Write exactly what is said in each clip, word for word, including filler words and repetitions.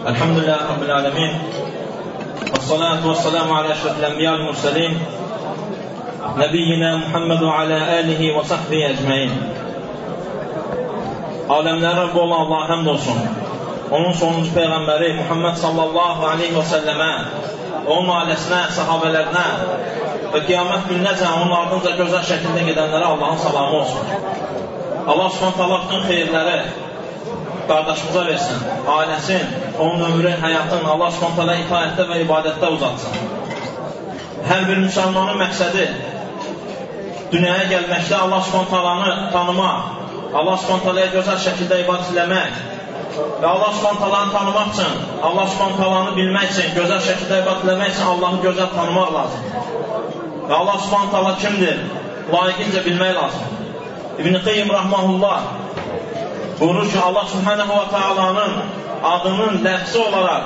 Elhamdülillah Rabbil alemin. Vessalatu vesselamu ala eşrefil enbiya'l murselin. Nebiyyina Muhammed ve ala alihi ve sahbihi ecmaîn. Alemlerin Rabbi olan Allah'a həmd olsun. Onun sonuncu peyğəmbəri Muhammed sallallahu aleyhi ve sellemə, onun ailəsinə, sahabələrinə və qiyamət gününəcə onun ardınca gözəl şəkildə gedənlərə Allahın salamı olsun. Allah subhanahu ta'ala bütün xeyirləri qardaşımıza versin, ailəsin, onun ömrü, həyatını Allah subhanahu ta'ala itaətdə və ibadətdə uzatsın. Hər bir müsəlmanın məqsədi dünyaya gəlməkdə Allah subhanahu ta'alanı tanımaq, Allah subhanahu ta'alaya gözəl şəkildə ibadət eləmək və Allah subhanahu ta'alanı tanımaq üçün, Allah subhanahu ta'alanı bilmək üçün, gözəl şəkildə ibadət eləmək üçün Allahı gözəl tanımaq lazımdır. Və Allah subhanahu ta'ala kimdir? Layiqincə bilmək lazımdır. İbn-i Qeyyim Rahmanullah buyurur ki, Allah subhanahu wa ta'alanın adının ləfsi olaraq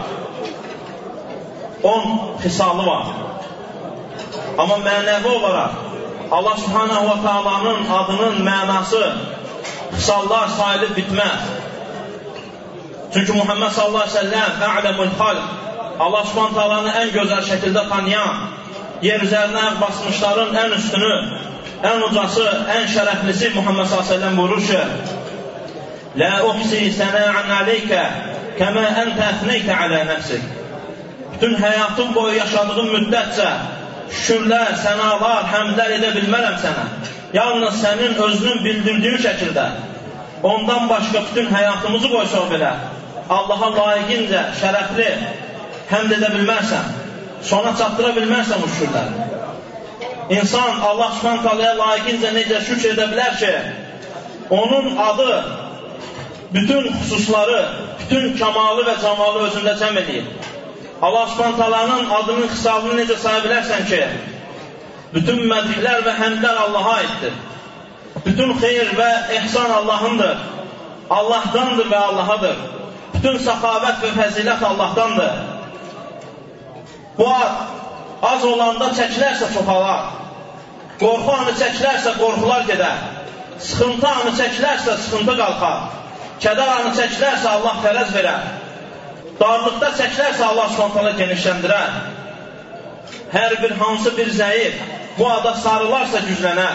on xisalı var. Amma mənəvi olaraq Allah subhanahu wa ta'alanın adının mənası xisallar sayılıb bitməz. Çünki Muhammed sallallahu aleyhi ve sellem ə'ləmül xalq, Allah subhanahu wa ta'alanı ən gözəl şəkildə tanıyan, yer üzərinə basmışların ən üstünü, ən ucası, ən şərəflisi Muhammed sallallahu aleyhi ve sellem buyurur ki, La uhsi səna'an aleykə kəmə əntə əfneykə alə nəfsik. Bütün həyatın boyu yaşadığın müddətcə şükürlər, sənalar, həmdlər edə bilmərəm sənə. Yalnız sənin özünün bildirdiyin şəkildə ondan başqa bütün həyatımızı qoysaq belə Allaha layiqincə, şərəfli həmd edə bilmərsən, sona çatdıra bilmərsən bu şükürləri. İnsan Allah subhanahu ta'alaya layiqincə necə şükür edə bilər ki, onun adı bütün xüsusları, bütün kəmalı və cəmalı özündə cəm edir. Allah subhanahu ta'alanın adının xisalını necə saya bilərsən ki, bütün mədhlər və həmdlər Allaha aiddir. Bütün xeyir və ihsan Allahındır. Allahdandır və Allahadır. Bütün səxavət və fəzilət Allahdandır. Bu ad az olanda çəkilərsə çoxalar. Qorxu anı çəkilərsə qorxular gedər. Sıxıntı anı çəkilərsə sıxıntı qalxar. Kədər anı çəkilərsə Allah fərəz verər. Darlıqda çəkilərsə Allah subhanahu genişləndirər. Hər bir hansı bir zəif bu ada sarılarsa güclənər.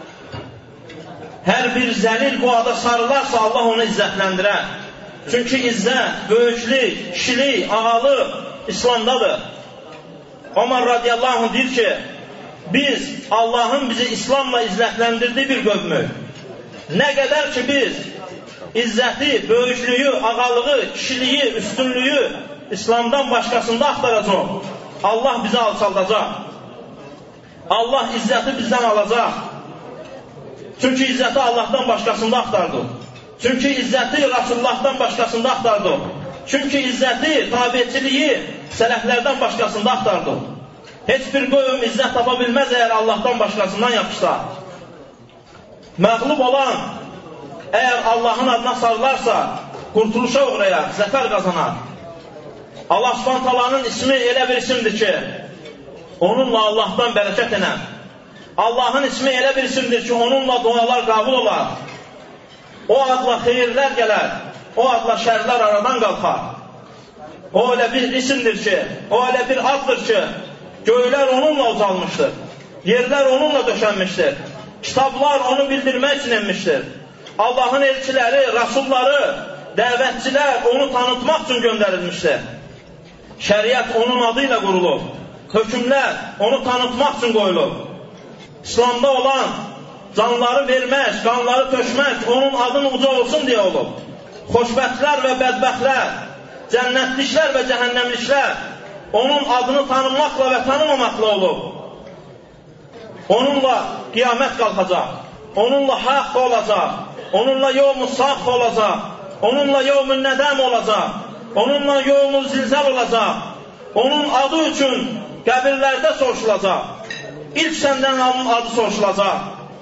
Hər bir zəlil bu ada sarılarsa Allah onu izzətləndirər. Çünki izzət, böyüklük, kişilik, ağalıq İslamdadır. Ömər radiyallahu anh deyir ki, biz Allahın bizi İslamla izzətləndirdiyi bir qövmük. Nə qədər ki biz izzəti, böyüklüyü, ağalığı, kişiliyi, üstünlüyü İslamdan başqasında axtaracaq. Allah bizi alçaldacaq. Allah izzəti bizdən alacaq. Çünki izzəti Allahdan başqasında axtardıq. Çünki izzəti Rasullahdan başqasında axtardıq. Çünki izzəti, tabiçiliyi sələflərdən başqasında axtardıq. Heç bir qövm izzət tapa bilməz əgər Allahdan başqasından yapışsa. Məğlub olan əgər Allahın adına sarılarsa, qurtuluşa uğrayar, zəfər qazanar. Allah subhanahu ta'alanın ismi elə bir isimdir ki, onunla Allahdan bərəkət enər. Allahın ismi elə bir isimdir ki, onunla dualar qəbul olar. O adla xeyirlər gələr, o adla şərlər aradan qalxar. O elə bir isimdir ki, o elə bir addır ki, göylər onunla ucalmışdır, yerlər onunla döşənmişdir, kitablar onu bildirmək üçün enmişdir. Allahın elçiləri, rasulları, dəvətçilər onu tanıtmaq üçün göndərilmişdir. Şəriət onun adı ilə qurulub, hökmlər onu tanıtmaq üçün qoyulub. İslamda olan canları vermək, qanları tökmək, onun adını uca olsun deyə olub. Xoşbəxtlər və bədbəxtlər, cənnətliklər və cəhənnəmliklər onun adını tanımaqla və tanımamaqla olub. Onunla qiyamət qalxacaq, onunla haqq olacaq, onunla yevm-ü saq olacaq, onunla yevm-ü nədəm olacaq, onunla yevm-ü zilzal olacaq, onun adı üçün qəbirlərdə soruşulacaq. İlk səndən onun adı soruşulacaq.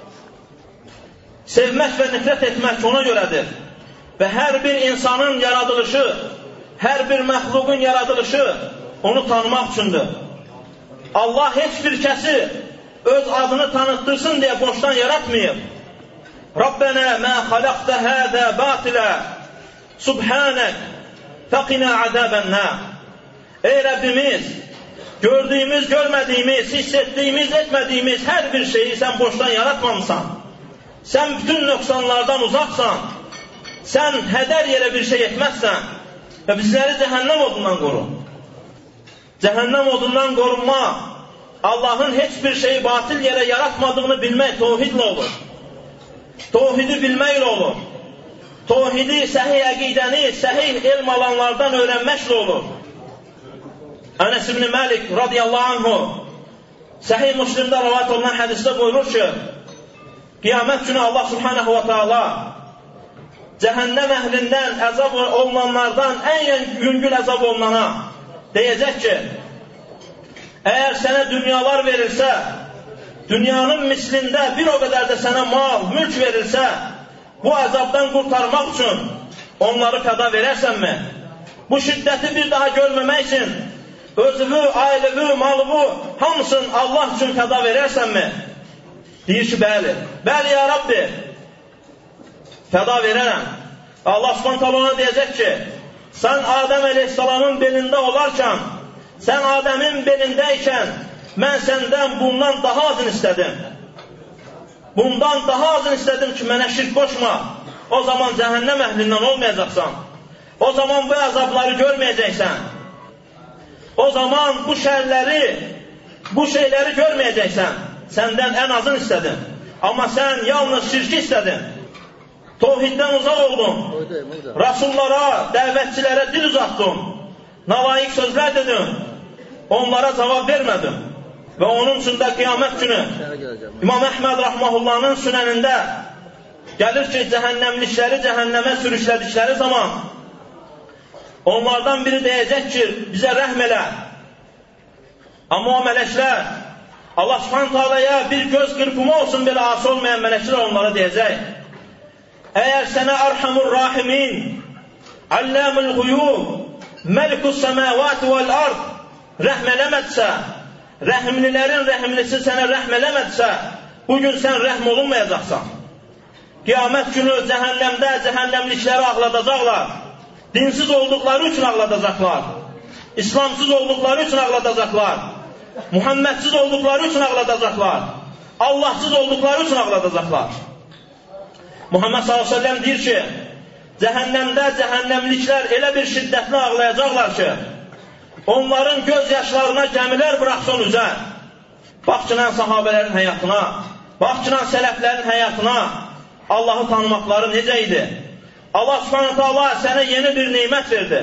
Sevmək və nifrət etmək ona görədir. Və hər bir insanın yaradılışı, hər bir məxluqun yaradılışı onu tanımaq üçündür. Allah heç bir kəsi öz adını tanıttırsın deyə boşdan yaratmayıb. Rabbənə mə xaləqtə hədə batilə subhanək فَقِنَا عَذَابَ النَّارِ. Ey Rəbbimiz, gördüyümüz, görmədiyimiz, hiss etdiyimiz, etmədiyimiz hər bir şeyi sən boşdan yaratmamısan. Sən bütün nöqsanlardan uzaqsan. Sən hədər yerə bir şey etməzsən və bizləri cəhənnəm odundan qoru. Cəhənnəm odundan qorunma, Allahın heç bir şeyi batil yerə yaratmadığını bilmək təvhidlə olur. Təvhidi bilməklə olur. Təvhidi, səhih əqidəni, səhih elm alanlardan öyrənməklə olur. Ənəs ibn Məlik radiyallahu anhu Səhih Müslimdə rivayət olunan hədisdə buyurur ki, qiyamət günü Allah subhanahu wa ta'ala cəhənnəm əhlindən əzab olunanlardan ən yüngül əzab olunana deyəcək ki, əgər sənə dünyalar verilsə, dünyanın mislində bir o qədər də sənə mal, mülk verilsə, bu əzabdan qurtarmaq üçün onları fəda verərsənmi? Bu şiddəti bir daha görməmək üçün özünü, ailəni, malını hamısını Allah üçün fəda verərsənmi? Deyir ki, bəli. Bəli, ya Rabbi, fəda verərəm. Allah subhanahu ona deyəcək ki, sən Adəm əleyhissalamın belində olarkən, sən Adəmin belindəykən, mən səndən bundan daha azını istədim. Bundan daha azını istədim ki, mənə şirk qoşma. O zaman cəhənnəm əhlindən olmayacaqsan. O zaman bu əzabları görməyəcəksən. O zaman bu şərləri, bu şeyləri görməyəcəksən. Səndən ən azını istədim. Amma sən yalnız şirki istədin. Təvhiddən uzaq oldun. Rasullara, dəvətçilərə dil uzatdın. Nalayiq sözlər dedin. Onlara cavab vermədin. Və onun üçün də qiyamət günü İmam Əhməd Rahmahullah'ın sünənində gəlir ki, cəhənnəmlikləri cəhənnəmə sürüklədikləri zaman onlardan biri deyəcək ki, bizə rəhm elə. Amma o mələklər Allah subhanahu ta'alaya bir göz qırpımı olsun belə asi olmayan mələklər onlara deyəcək, əgər sənə Arhamur Rahimin, Allamul Ghuyub, Məlikus Səməvat vəl Ard rəhm eləmədsə, rəhimlilərin rəhimlisi sənə rəhm eləmədsə, bugün sən rəhm olunmayacaqsan. Qiyamət günü cəhənnəmdə cəhənnəmlikləri ağladacaqlar. Dinsiz olduqları üçün ağladacaqlar. İslamsız olduqları üçün ağladacaqlar. Muhammedsiz olduqları üçün ağladacaqlar. Allahsız olduqları üçün ağladacaqlar. Muhammed sallallahu aleyhi ve sellem deyir ki, cəhənnəmdə cəhənnəmliklər elə bir şiddətli ağlayacaqlar ki, onların göz yaşlarına gəmilər bıraxsın üzə. Bax ki, sahabələrin həyatına, bax ki, sələflərin həyatına, Allahı tanımaqları necə idi? Allah subhanahu ta'ala sənə yeni bir neymət verdi.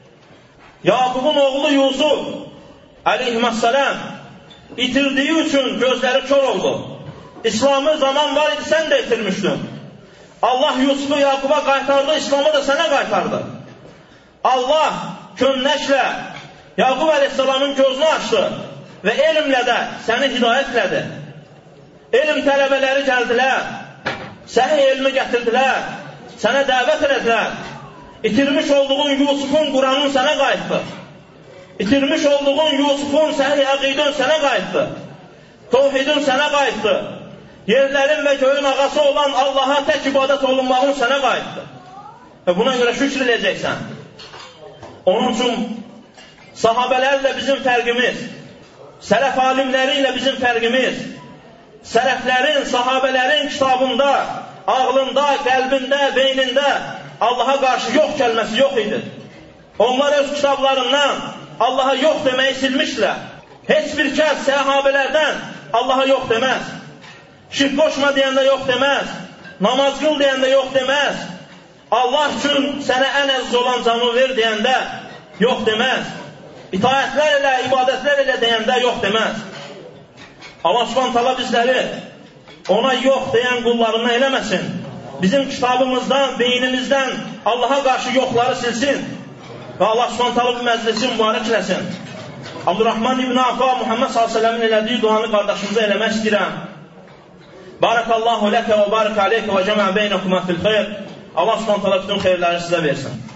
Yaqubun oğlu Yusuf aleyhisselam itirdiyi üçün gözləri kör oldu. İslamı zaman var idi, sən də itirmişdin. Allah Yusufu Yaquba qaytardı, İslamı da sənə qaytardı. Allah könnəklə Yaqub əleyhissalamın gözünü açdı və elmlə də səni hidayətlədi. Elm tələbələri gəldilər, səhih elmi gətirdilər, sənə dəvət elədilər. İtirmiş olduğun Yusufun Quranın sənə qayıtdı. İtirmiş olduğun Yusufun səhih əqidin sənə qayıtdı. Təvhidin sənə qayıtdı. Yerlərin və göyün ağası olan Allaha tək ibadət olunmağın sənə qayıtdı. Və buna görə şükür edəcəksən. Onun üçün sahabələrlə bizim fərqimiz, sələf alimləri ilə bizim fərqimiz, sələflərin, sahabələrin kitabında, ağlında, qəlbində, beynində Allaha qarşı yox kəlməsi yox idi. Onlar öz kitablarından Allaha yox deməyi silmişdilər. Heç bir kəs sahabələrdən Allaha yox deməz. Şirk qoşma deyəndə yox deməz. Namaz qıl deyəndə yox deməz. Allah üçün sənə ən əziz olan canı ver deyəndə yox deməz. İtaətlər ilə, ibadətlər ilə deyəndə yox deməz. Allah subhanahu ta'ala bizləri ona yox deyən qullarına eləməsin. Bizim kitabımızdan, beynimizdən Allaha qarşı yoxları silsin. Və Allah subhanahu ta'ala bu məclisi mübarək eləsin. Abdurrahman ibn Afa Muhammed sallallahu aleyhi ve sellem'in elədiyi duanı qardaşımıza eləmək istəyirəm. Barakallahu ləkə və barik aleyke və cəmə beynəkuma fil xeyr. Allah subhanahu ta'ala bütün xeyirləri sizə versin.